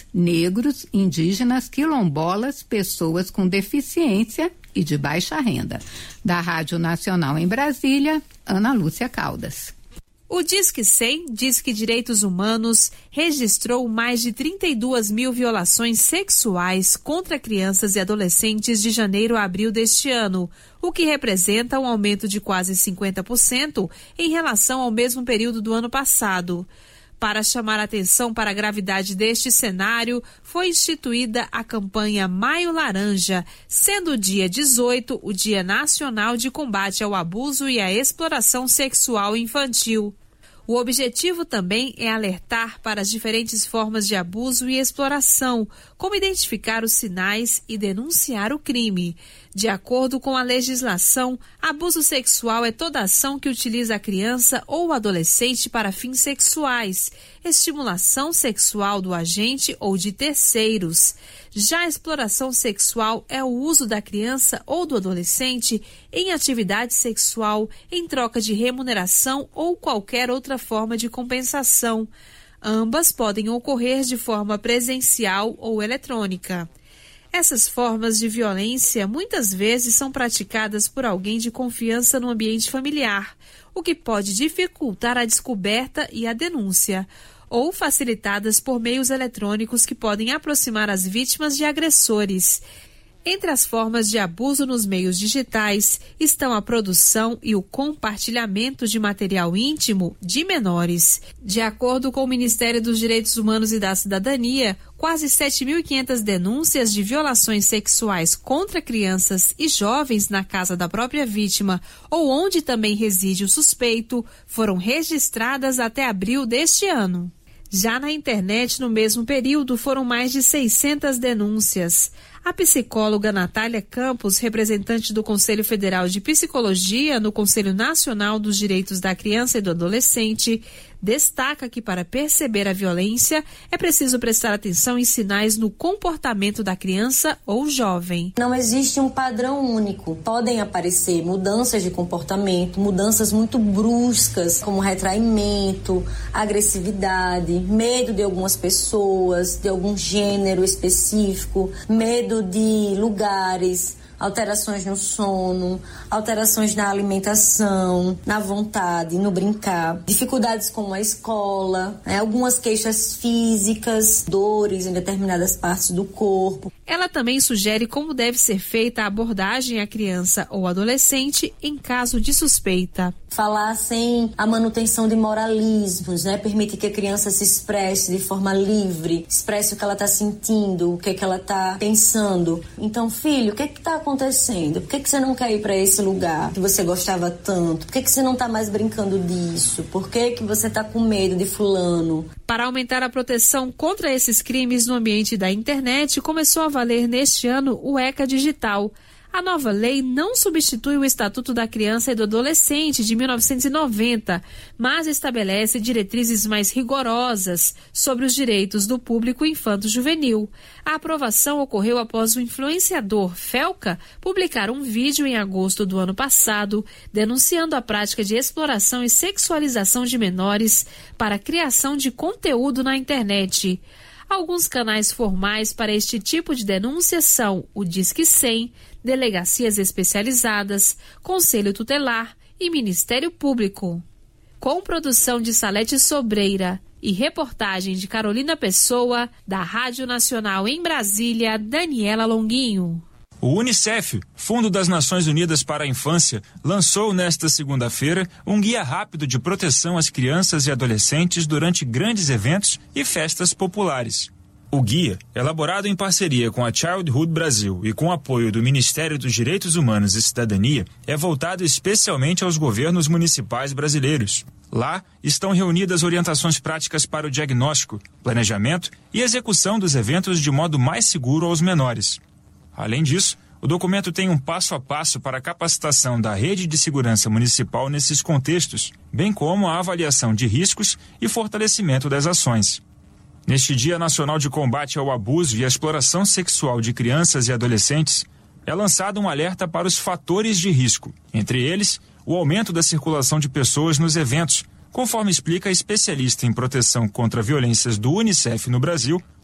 negros, indígenas, quilombolas, pessoas com deficiência e de baixa renda. Da Rádio Nacional em Brasília, Ana Lúcia Caldas.
O Disque cem, Disque Direitos Humanos, registrou mais de trinta e duas mil violações sexuais contra crianças e adolescentes de janeiro a abril deste ano, o que representa um aumento de quase cinquenta por cento em relação ao mesmo período do ano passado. Para chamar atenção para a gravidade deste cenário, foi instituída a campanha Maio Laranja, sendo o dia dezoito o Dia Nacional de Combate ao Abuso e à Exploração Sexual Infantil. O objetivo também é alertar para as diferentes formas de abuso e exploração, como identificar os sinais e denunciar o crime. De acordo com a legislação, abuso sexual é toda ação que utiliza a criança ou o adolescente para fins sexuais, estimulação sexual do agente ou de terceiros. Já a exploração sexual é o uso da criança ou do adolescente em atividade sexual em troca de remuneração ou qualquer outra forma de compensação. Ambas podem ocorrer de forma presencial ou eletrônica. Essas formas de violência muitas vezes são praticadas por alguém de confiança no ambiente familiar, o que pode dificultar a descoberta e a denúncia, ou facilitadas por meios eletrônicos que podem aproximar as vítimas de agressores. Entre as formas de abuso nos meios digitais estão a produção e o compartilhamento de material íntimo de menores. De acordo com o Ministério dos Direitos Humanos e da Cidadania, quase sete mil e quinhentas denúncias de violações sexuais contra crianças e jovens na casa da própria vítima ou onde também reside o suspeito foram registradas até abril deste ano. Já na internet, no mesmo período, foram mais de seiscentas denúncias. A psicóloga Natália Campos, representante do Conselho Federal de Psicologia no Conselho Nacional dos Direitos da Criança e do Adolescente, destaca que para perceber a violência é preciso prestar atenção em sinais no comportamento da criança ou jovem.
Não existe um padrão único. Podem aparecer mudanças de comportamento, mudanças muito bruscas, como retraimento, agressividade, medo de algumas pessoas, de algum gênero específico, medo de lugares, alterações no sono, alterações na alimentação, na vontade, no brincar, dificuldades com a escola, né? Algumas queixas físicas, dores em determinadas partes do corpo.
Ela também sugere como deve ser feita a abordagem à criança ou adolescente em caso de suspeita.
Falar sem a manutenção de moralismos, né? Permite que a criança se expresse de forma livre, expresse o que ela está sentindo, o que, é que ela está pensando. Então, filho, o que está acontecendo? Por que, que você não quer ir para esse lugar que você gostava tanto? Por que, que você não está mais brincando disso? Por que, que você está com medo de fulano?
Para aumentar a proteção contra esses crimes no ambiente da internet, começou a valer neste ano o ECA Digital. A nova lei não substitui o Estatuto da Criança e do Adolescente de mil novecentos e noventa, mas estabelece diretrizes mais rigorosas sobre os direitos do público infanto-juvenil. A aprovação ocorreu após o influenciador Felca publicar um vídeo em agosto do ano passado, denunciando a prática de exploração e sexualização de menores para a criação de conteúdo na internet. Alguns canais formais para este tipo de denúncia são o Disque cem, delegacias especializadas, Conselho Tutelar e Ministério Público. Com produção de Salete Sobreira e reportagem de Carolina Pessoa, da Rádio Nacional em Brasília, Daniela Longuinho.
O Unicef, Fundo das Nações Unidas para a Infância, lançou nesta segunda-feira um guia rápido de proteção às crianças e adolescentes durante grandes eventos e festas populares. O guia, elaborado em parceria com a Childhood Brasil e com apoio do Ministério dos Direitos Humanos e Cidadania, é voltado especialmente aos governos municipais brasileiros. Lá estão reunidas orientações práticas para o diagnóstico, planejamento e execução dos eventos de modo mais seguro aos menores. Além disso, o documento tem um passo a passo para a capacitação da rede de segurança municipal nesses contextos, bem como a avaliação de riscos e fortalecimento das ações. Neste Dia Nacional de Combate ao Abuso e à Exploração Sexual de Crianças e Adolescentes, é lançado um alerta para os fatores de risco, entre eles, o aumento da circulação de pessoas nos eventos, conforme explica a especialista em proteção contra violências do Unicef no Brasil,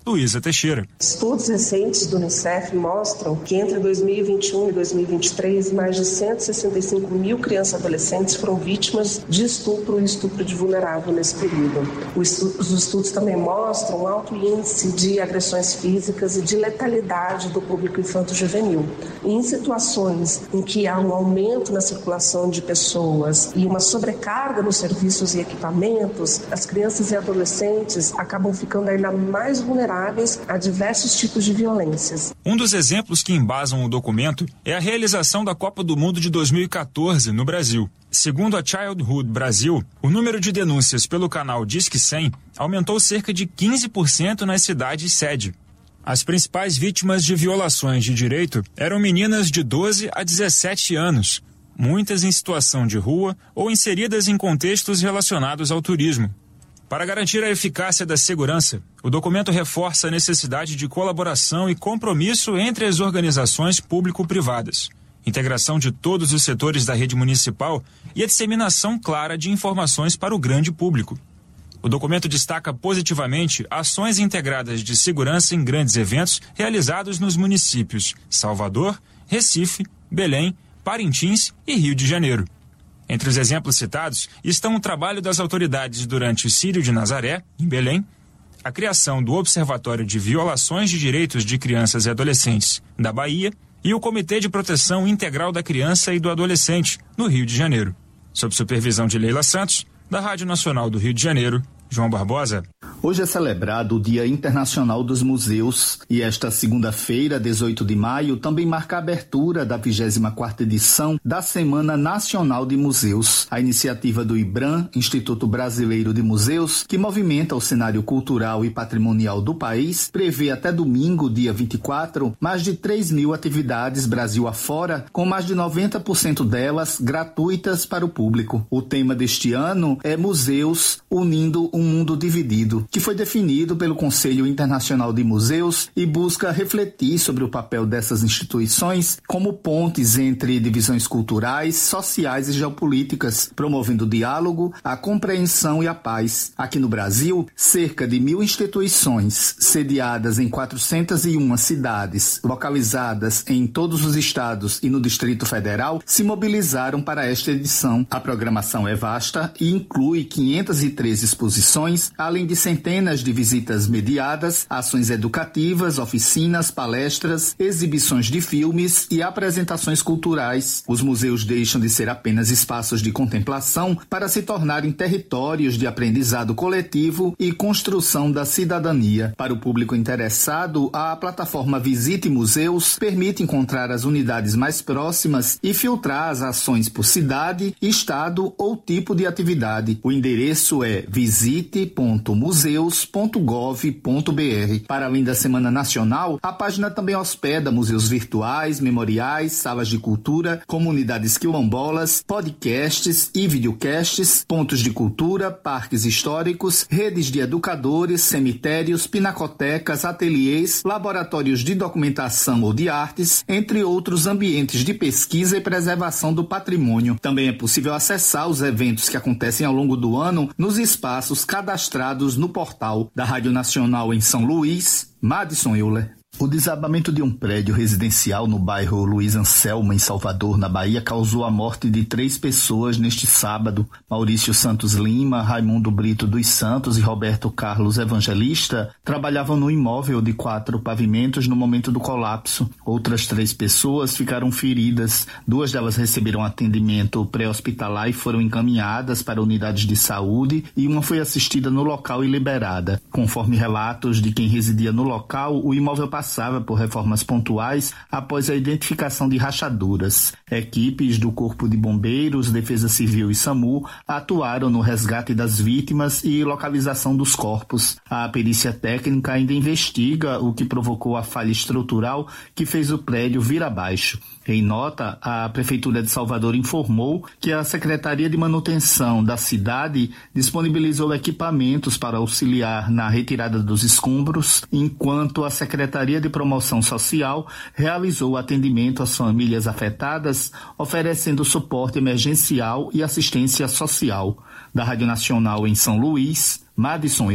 Luísa Teixeira.
Estudos recentes do Unicef mostram que entre dois mil e vinte e um e dois mil e vinte e três, mais de cento e sessenta e cinco mil crianças e adolescentes foram vítimas de estupro e estupro de vulnerável nesse período. Os estudos também mostram um alto índice de agressões físicas e de letalidade do público infanto-juvenil. Em situações em que há um aumento na circulação de pessoas e uma sobrecarga nos serviços e equipamentos, as crianças e adolescentes acabam ficando ainda mais vulneráveis a diversos tipos de violências.
Um dos exemplos que embasam o documento é a realização da Copa do Mundo de dois mil e quatorze no Brasil. Segundo a Childhood Brasil, o número de denúncias pelo canal Disque cem aumentou cerca de quinze por cento nas cidades sede. As principais vítimas de violações de direito eram meninas de doze a dezessete anos, muitas em situação de rua ou inseridas em contextos relacionados ao turismo. Para garantir a eficácia da segurança, o documento reforça a necessidade de colaboração e compromisso entre as organizações público-privadas, integração de todos os setores da rede municipal e a disseminação clara de informações para o grande público. O documento destaca positivamente ações integradas de segurança em grandes eventos realizados nos municípios Salvador, Recife, Belém, Parintins e Rio de Janeiro. Entre os exemplos citados estão o trabalho das autoridades durante o Círio de Nazaré, em Belém, a criação do Observatório de Violações de Direitos de Crianças e Adolescentes, da Bahia, e o Comitê de Proteção Integral da Criança e do Adolescente, no Rio de Janeiro. Sob supervisão de Leila Santos, da Rádio Nacional do Rio de Janeiro, João Barbosa.
Hoje é celebrado o Dia Internacional dos Museus e esta segunda-feira, dezoito de maio, também marca a abertura da vigésima quarta edição da Semana Nacional de Museus. A iniciativa do IBRAM, Instituto Brasileiro de Museus, que movimenta o cenário cultural e patrimonial do país, prevê até domingo, dia vinte e quatro, mais de três mil atividades Brasil afora, com mais de noventa por cento delas gratuitas para o público. O tema deste ano é Museus unindo um mundo dividido, que foi definido pelo Conselho Internacional de Museus e busca refletir sobre o papel dessas instituições como pontes entre divisões culturais, sociais e geopolíticas, promovendo o diálogo, a compreensão e a paz. Aqui no Brasil, cerca de mil instituições, sediadas em quatrocentas e uma cidades, localizadas em todos os estados e no Distrito Federal, se mobilizaram para esta edição. A programação é vasta e inclui quinhentas e treze exposições, além de centenas de visitas mediadas, ações educativas, oficinas, palestras, exibições de filmes e apresentações culturais. Os museus deixam de ser apenas espaços de contemplação para se tornarem territórios de aprendizado coletivo e construção da cidadania. Para o público interessado, a plataforma Visite Museus permite encontrar as unidades mais próximas e filtrar as ações por cidade, estado ou tipo de atividade. O endereço é visite ponto museus ponto gov ponto br. Para além da Semana Nacional, a página também hospeda museus virtuais, memoriais, salas de cultura, comunidades quilombolas, podcasts e videocasts, pontos de cultura, parques históricos, redes de educadores, cemitérios, pinacotecas, ateliês, laboratórios de documentação ou de artes, entre outros ambientes de pesquisa e preservação do patrimônio. Também é possível acessar os eventos que acontecem ao longo do ano nos espaços cadastrados no portal da Rádio Nacional em São Luís, Madison Euler. O desabamento de um prédio residencial no bairro Luiz Anselmo, em Salvador, na Bahia, causou a morte de três pessoas neste sábado. Maurício Santos Lima, Raimundo Brito dos Santos e Roberto Carlos Evangelista trabalhavam no imóvel de quatro pavimentos no momento do colapso. Outras três pessoas ficaram feridas. Duas delas receberam atendimento pré-hospitalar e foram encaminhadas para unidades de saúde e uma foi assistida no local e liberada. Conforme relatos de quem residia no local, o imóvel passou passava por reformas pontuais após a identificação de rachaduras. Equipes do Corpo de Bombeiros, Defesa Civil e SAMU atuaram no resgate das vítimas e localização dos corpos. A perícia técnica ainda investiga o que provocou a falha estrutural que fez o prédio vir abaixo. Em nota, a Prefeitura de Salvador informou que a Secretaria de Manutenção da cidade disponibilizou equipamentos para auxiliar na retirada dos escombros, enquanto a Secretaria de Promoção Social realizou atendimento às famílias afetadas, oferecendo suporte emergencial e assistência social. Da Rádio Nacional em São Luís, Madison Euler.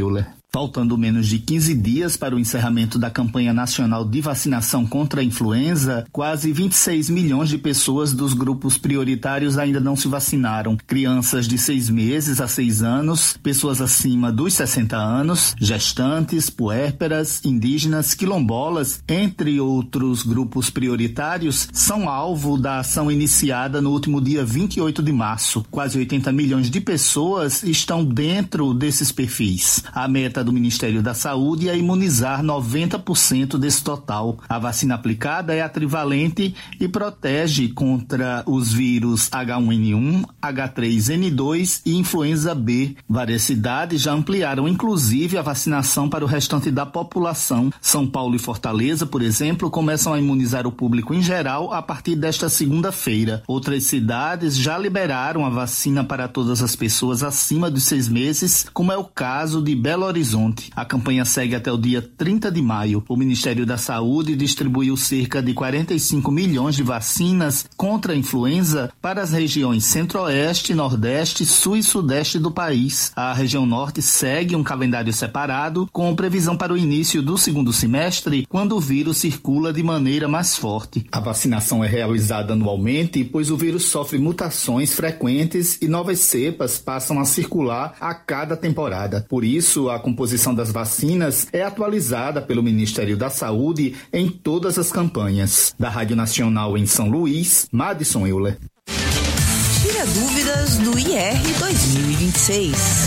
Faltando menos de quinze dias para o encerramento da campanha nacional de vacinação contra a influenza, quase vinte e seis milhões de pessoas dos grupos prioritários ainda não se vacinaram. Crianças de seis meses a seis anos, pessoas acima dos sessenta anos, gestantes, puérperas, indígenas, quilombolas, entre outros grupos prioritários, são alvo da ação iniciada no último dia vinte e oito de março. Quase oitenta milhões de pessoas estão dentro desses perfis. A meta do Ministério da Saúde é imunizar noventa por cento desse total. A vacina aplicada é a trivalente e protege contra os vírus H um N um, H três N dois e influenza B. Várias cidades já ampliaram, inclusive, a vacinação para o restante da população. São Paulo e Fortaleza, por exemplo, começam a imunizar o público em geral a partir desta segunda-feira. Outras cidades já liberaram a vacina para todas as pessoas acima dos seis meses, como é o caso de Belo Horizonte. A campanha segue até o dia trinta de maio. O Ministério da Saúde distribuiu cerca de quarenta e cinco milhões de vacinas contra a influenza para as regiões Centro-Oeste, Nordeste, Sul e Sudeste do país. A região Norte segue um calendário separado, com previsão para o início do segundo semestre, quando o vírus circula de maneira mais forte. A vacinação é realizada anualmente, pois o vírus sofre mutações frequentes e novas cepas passam a circular a cada temporada. Por isso, a composição das vacinas é atualizada pelo Ministério da Saúde em todas as campanhas. Da Rádio Nacional em São Luís, Madison Euler.
Tira dúvidas do I R dois mil e vinte e seis.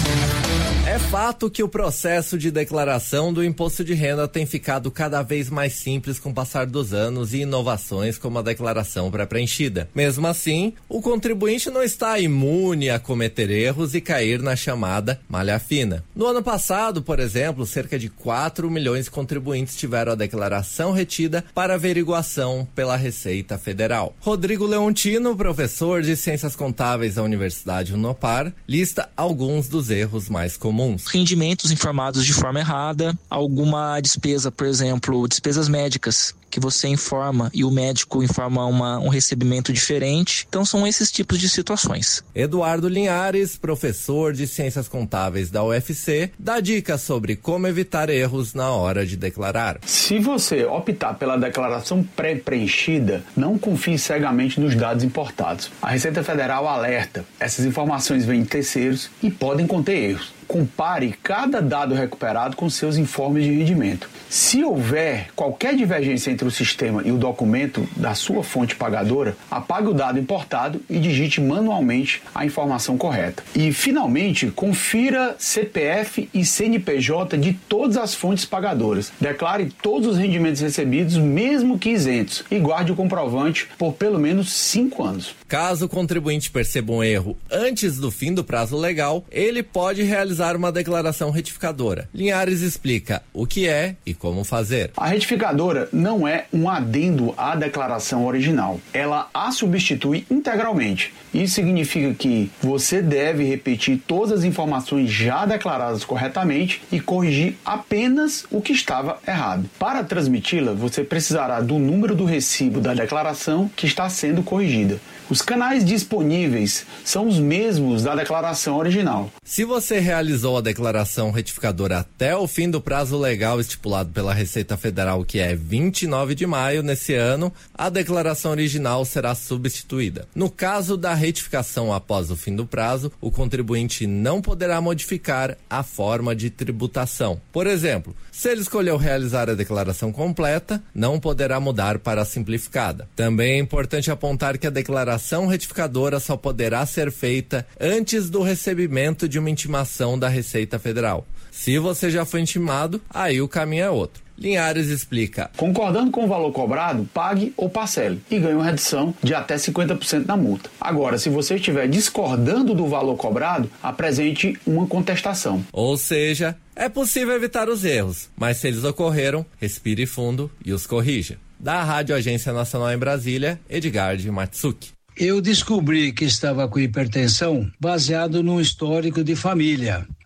É fato que o processo de declaração do imposto de renda tem ficado cada vez mais simples com o passar dos anos e inovações como a declaração pré-preenchida. Mesmo assim, o contribuinte não está imune a cometer erros e cair na chamada malha fina. No ano passado, por exemplo, cerca de quatro milhões de contribuintes tiveram a declaração retida para averiguação pela Receita Federal. Rodrigo Leontino, professor de Ciências Contábeis da Universidade Unopar, lista alguns dos erros mais comuns.
Rendimentos informados de forma errada, alguma despesa, por exemplo, despesas médicas, que você informa e o médico informa uma, um recebimento diferente. Então são esses tipos de situações.
Eduardo Linhares, professor de Ciências Contábeis da U F C, dá dicas sobre como evitar erros na hora de declarar.
Se você optar pela declaração pré-preenchida, não confie cegamente nos dados importados. A Receita Federal alerta, essas informações vêm de terceiros e podem conter erros. Compare cada dado recuperado com seus informes de rendimento. Se houver qualquer divergência entre o sistema e o documento da sua fonte pagadora, apague o dado importado e digite manualmente a informação correta. E, finalmente, confira C P F e C N P J de todas as fontes pagadoras. Declare todos os rendimentos recebidos, mesmo que isentos, e guarde o comprovante por pelo menos cinco anos.
Caso o contribuinte perceba um erro antes do fim do prazo legal, ele pode realizar uma declaração retificadora. Linhares explica o que é e como fazer.
A retificadora não é um adendo à declaração original. Ela a substitui integralmente. Isso significa que você deve repetir todas as informações já declaradas corretamente e corrigir apenas o que estava errado. Para transmiti-la, você precisará do número do recibo da declaração que está sendo corrigida. Os canais disponíveis são os mesmos da declaração original.
Se você realizou a declaração retificadora até o fim do prazo legal estipulado pela Receita Federal, que é vinte e nove de maio nesse ano, a declaração original será substituída. No caso da retificação após o fim do prazo, o contribuinte não poderá modificar a forma de tributação. Por exemplo, se ele escolheu realizar a declaração completa, não poderá mudar para a simplificada. Também é importante apontar que a declaração retificadora só poderá ser feita antes do recebimento de uma intimação da Receita Federal. Se você já foi intimado, aí o caminho é outro. Linhares explica.
Concordando com o valor cobrado, pague ou parcele e ganhe uma redução de até cinquenta por cento da multa. Agora, se você estiver discordando do valor cobrado, apresente uma contestação.
Ou seja, é possível evitar os erros, mas se eles ocorreram, respire fundo e os corrija. Da Rádio Agência Nacional em Brasília, Edgar de Matsuki.
Eu descobri que estava com hipertensão baseado num histórico de família.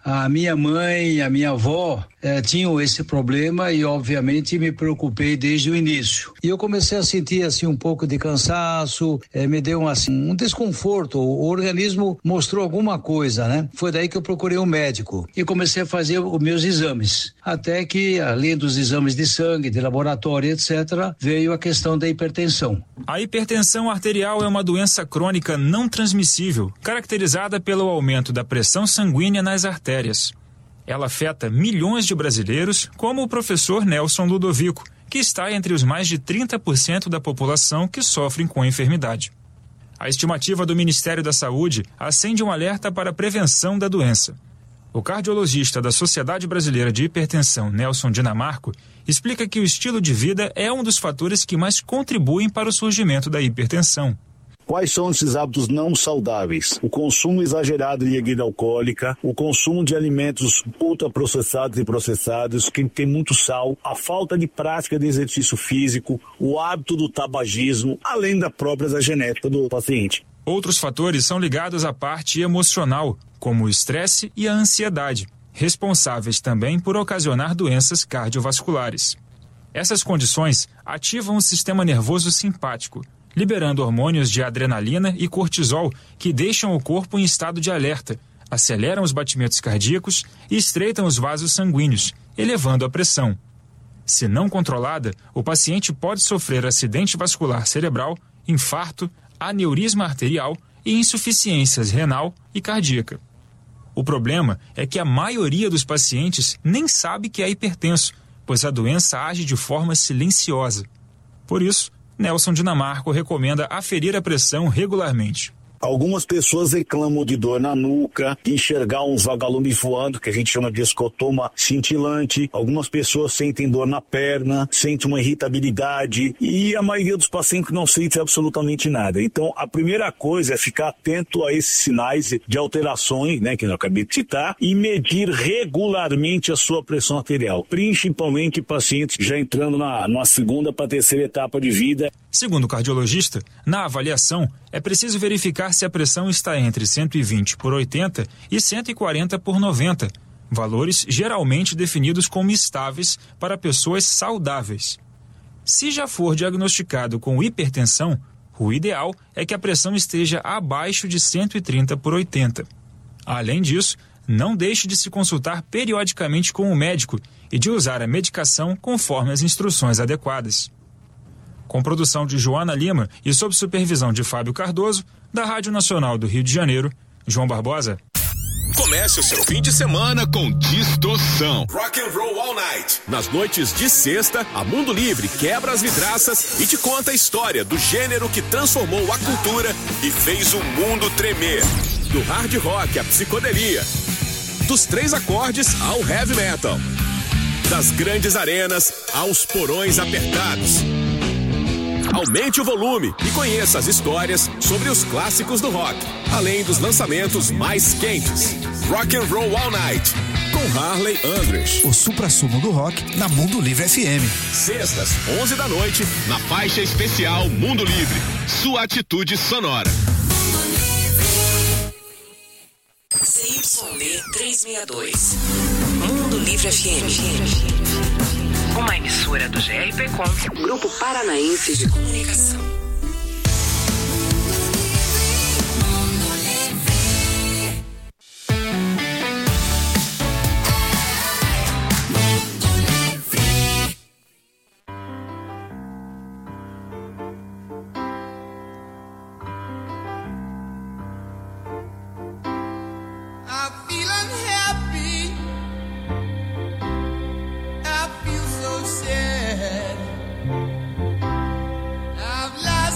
A minha mãe e a minha avó eh, tinham esse problema e, obviamente, me preocupei desde o início. E eu comecei a sentir, assim, um pouco de cansaço, eh, me deu, assim, um desconforto. O organismo mostrou alguma coisa, né? Foi daí que eu procurei um médico e comecei a fazer os meus exames. Até que, além dos exames de sangue, de laboratório, etcétera, veio a questão da hipertensão.
A hipertensão arterial é uma doença crônica não transmissível, caracterizada pelo aumento da pressão sanguínea nas artérias. Ela afeta milhões de brasileiros, como o professor Nelson Ludovico, que está entre os mais de trinta por cento da população que sofrem com a enfermidade. A estimativa do Ministério da Saúde acende um alerta para a prevenção da doença. O cardiologista da Sociedade Brasileira de Hipertensão, Nelson Dinamarco, explica que o estilo de vida é um dos fatores que mais contribuem para o surgimento da hipertensão.
Quais são esses hábitos não saudáveis? O consumo exagerado de bebida alcoólica, o consumo de alimentos ultraprocessados e processados, que tem muito sal, a falta de prática de exercício físico, o hábito do tabagismo, além da própria genética do paciente.
Outros fatores são ligados à parte emocional, como o estresse e a ansiedade, responsáveis também por ocasionar doenças cardiovasculares. Essas condições ativam o sistema nervoso simpático, liberando hormônios de adrenalina e cortisol que deixam o corpo em estado de alerta, aceleram os batimentos cardíacos e estreitam os vasos sanguíneos, elevando a pressão. Se não controlada, o paciente pode sofrer acidente vascular cerebral, infarto, aneurisma arterial e insuficiências renal e cardíaca. O problema é que a maioria dos pacientes nem sabe que é hipertenso, pois a doença age de forma silenciosa. Por isso, Nelson Dinamarco recomenda aferir a pressão regularmente.
Algumas pessoas reclamam de dor na nuca, de enxergar uns vagalumes voando, que a gente chama de escotoma cintilante. Algumas pessoas sentem dor na perna, sentem uma irritabilidade e a maioria dos pacientes não sente absolutamente nada. Então, a primeira coisa é ficar atento a esses sinais de alterações, né, que eu acabei de citar, e medir regularmente a sua pressão arterial, principalmente pacientes já entrando na, na segunda para terceira etapa de vida.
Segundo o cardiologista, na avaliação é preciso verificar se a pressão está entre cento e vinte por oitenta e cento e quarenta por noventa, valores geralmente definidos como estáveis para pessoas saudáveis. Se já for diagnosticado com hipertensão, o ideal é que a pressão esteja abaixo de cento e trinta por oitenta. Além disso, não deixe de se consultar periodicamente com o médico e de usar a medicação conforme as instruções adequadas. Com produção de Joana Lima e sob supervisão de Fábio Cardoso, da Rádio Nacional do Rio de Janeiro, João Barbosa.
Comece o seu fim de semana com Distorção. Rock and Roll All Night. Nas noites de sexta, a Mundo Livre quebra as vidraças e te conta a história do gênero que transformou a cultura e fez o mundo tremer. Do hard rock à psicodelia, dos três acordes ao heavy metal, das grandes arenas aos porões apertados. Aumente o volume e conheça as histórias sobre os clássicos do rock, além dos lançamentos mais quentes. Rock and Roll All Night, com Harley Andress.
O suprassumo do rock na Mundo Livre F M.
Sextas, onze da noite, na faixa especial Mundo Livre. Sua atitude sonora.
C Y D trezentos e sessenta e dois. Mundo Livre F M. Uma emissora do G R P Com, Grupo Paranaense de Comunicação.
I've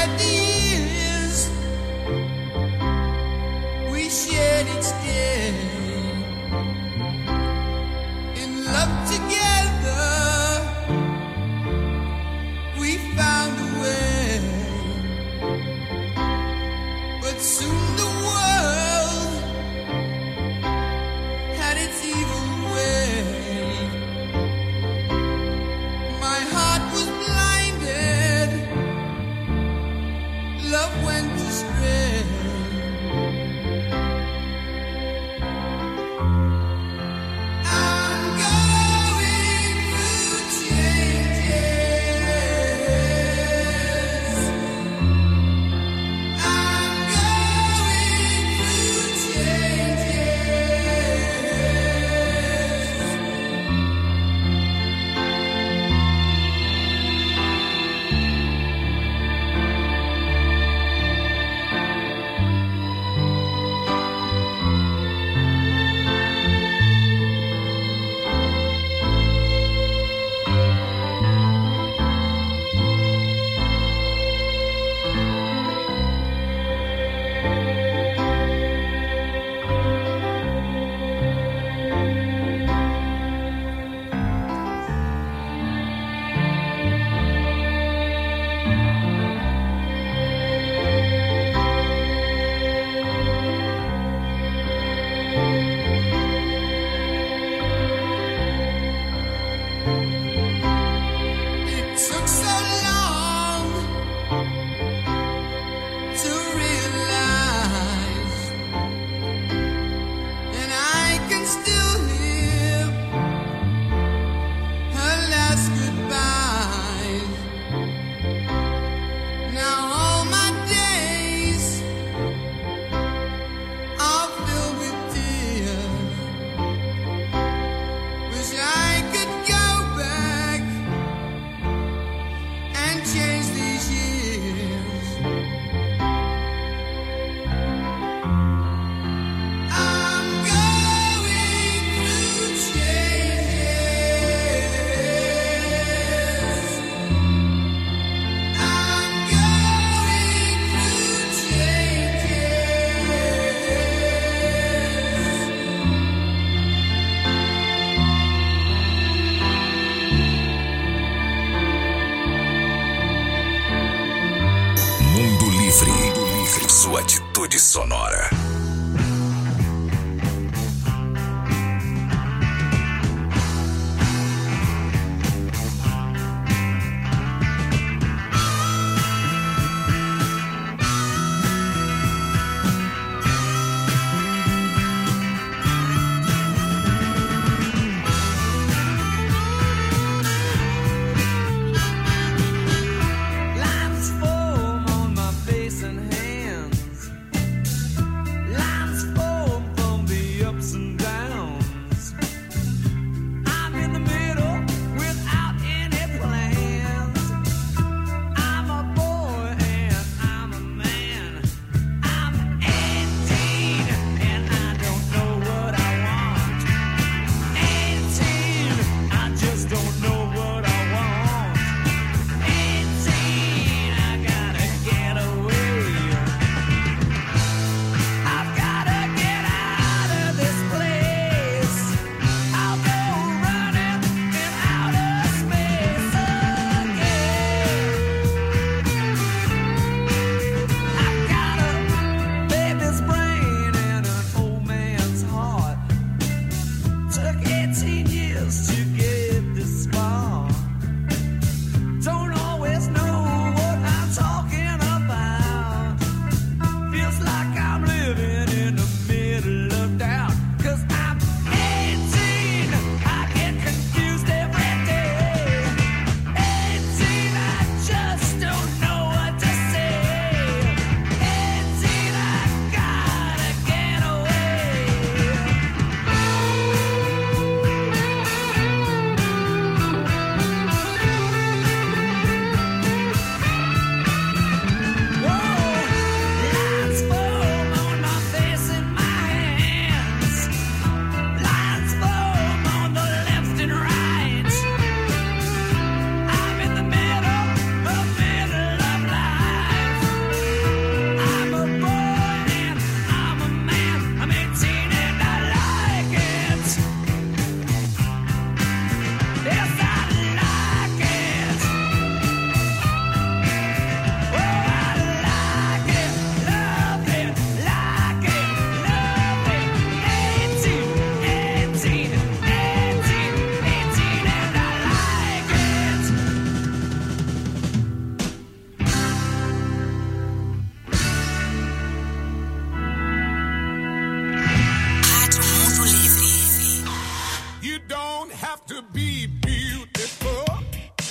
Sua atitude sonora.